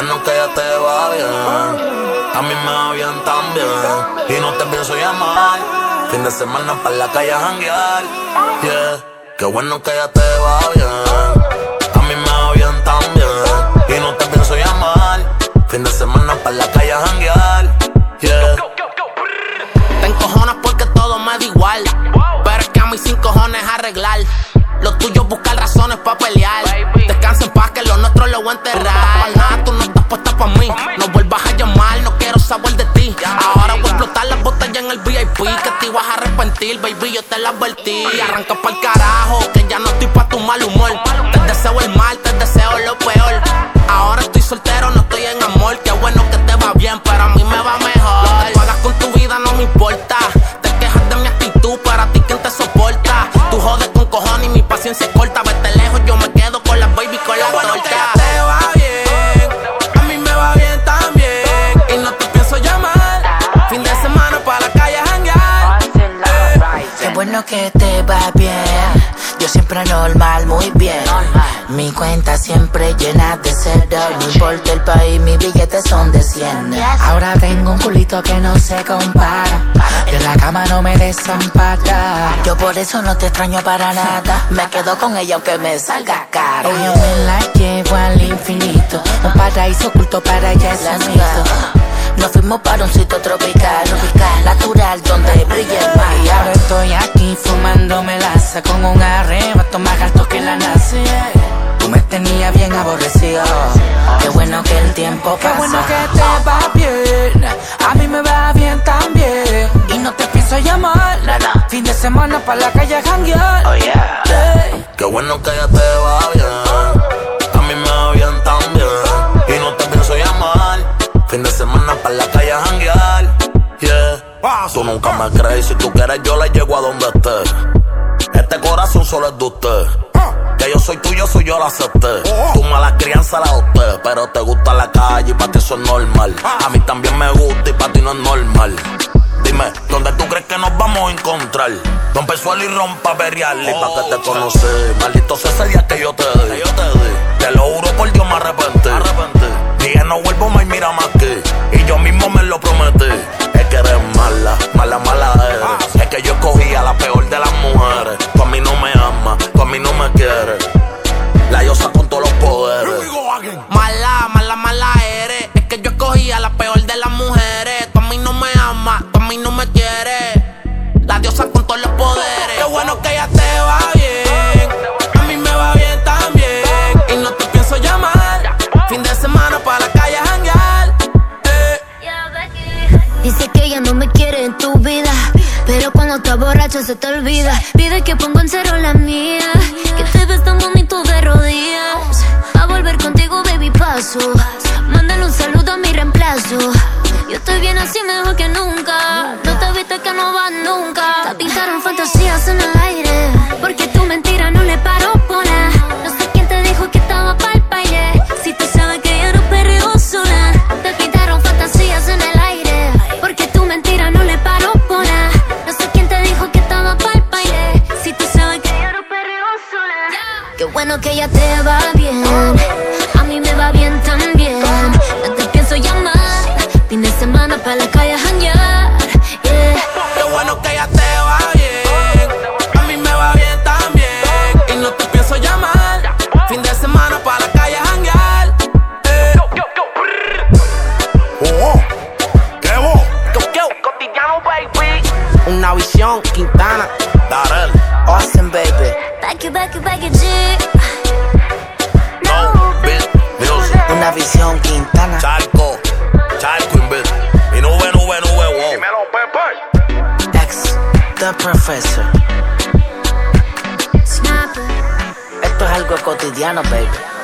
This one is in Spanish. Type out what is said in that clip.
bueno que ya te va bien. A mí me va bien también. Y no te pienso llamar. Fin de semana para la calle a janguear. Yeah. Qué bueno que ya te va bien. A mí me va bien también. Y no te pienso llamar. Fin de semana para la calle a janguear. Yeah. Te encojonas porque todo me da igual. Pero es que a mí sin cojones arreglar. Lo tuyo es buscar razones pa' pelear. Descansa en paz que lo nuestro lo voy a enterrar. Nada, tú no estás puesta pa' mí. No vuelvas a llamar, no quiero saber de ti. Ahora voy a explotar las botellas en el VIP. Que te ibas a arrepentir, baby, yo te lo advertí. Arranca pa'l carajo, que ya no estoy pa' tu mal humor. Te deseo el mal, te deseo lo peor. Ahora estoy soltero, no estoy en amor. Qué bueno que te va bien, pero a mí me va mejor. Lo que tú hagas con tu vida no me importa. Te quejas de mi actitud, para ti quién te soporta. Tú jodes con cojones y mi paciencia es corta. Vete lejos, yo me quedo con las baby con la torta. Ya te va bien, a mí me va bien también. Y no te pienso llamar. Fin de semana para la calle a janguear. Qué bueno que te va bien. Yo siempre normal, muy bien. Mi cuenta siempre llena de cero. No importa el país, mis billetes son de 100. Ahora tengo un culito que no se compara. Y en la cama no me desampara. Yo por eso no te extraño para nada. Me quedo con ella aunque me salga caro. Yo me la llevo al infinito. Un paraíso oculto para ella es un mito. Nos fuimos para un sitio tropical, natural, donde brilla el mar. Y ahora estoy aquí fumándome laza con un arrebato más alto que la NASA. Tú me tenías bien aborrecido. Qué bueno que el tiempo pasa. Qué bueno que te va bien. A mí me va bien también. Y no te pienso llamar. Fin de semana para la calle a janguear. Oh yeah. Qué bueno que ya te va bien. A mí me va bien también. Y no te pienso llamar. Fin de semana para la calle a janguear. Yeah. Tú nunca me crees. Si tú quieres yo le llego a donde esté. Este corazón solo es de usted. Que yo soy tuyo, soy yo la acepté. Tu mala crianza la adopté. Pero te gusta la calle y para ti eso es normal. A mí también me gusta y para ti no es normal. Dime, ¿dónde tú crees que nos vamos a encontrar? Rompe el suelo y rompa berial. Y pa' que te conocí, maldito sea ese día que yo te di. Te lo juro por Dios me arrepentí. Dije no vuelvo más y mira más que. Y yo mismo me lo prometí. Es que eres mala, mala, mala eres. Es que yo escogí a la peor de las mujeres. Tú a mí no me amas, tú a mí no me quieres. La diosa con todos los poderes. Mala, mala, mala eres. Es que yo escogí a la peor de las mujeres. Tú a mí no me amas, tú a mí no me quieres. La diosa con todos los poderes. Qué bueno que ya te va bien. A mí me va bien también. Y no te pienso llamar. Fin de semana para la calle a janguear. Dice que ella no me quiere en tu vida, pero cuando estás borracho se te olvida. Pide que ponga en cero la mía, que te ves tan bonito de rodillas. Va a volver contigo, baby, paso. Mándale un saludo a mi reemplazo. Yo estoy bien así, mejor que nunca. No te viste que no vas nunca. Te pintaron fantasías en el aire, porque tu mentira no le paró por nada. No sé quién te dijo que estaba pa'l baile, si tú sabes que yo no perreo sola. Te pintaron fantasías en el aire, porque tu mentira no le paró por nada. No sé quién te dijo que estaba pa'l baile, si tú sabes que yo no perreo sola. Qué bueno que ya te va bien. A mí me va bien también. No te pienso llamar. Fin de semana para la calle a janguear. Yeah. Qué bueno que ya te va bien. A mí me va bien también. Y no te pienso llamar. Fin de semana para la calle a janguear. ¿Qué vos? Cotidiano, baby. Una visión, Quintana. Darel. Austin, baby. Back it, G. No Beat Music. Una visión Quintana. Charco Invit. Y nube, wow. Dímelo, Pepe. Ex, The Professor. Snapper. Esto es algo cotidiano, baby.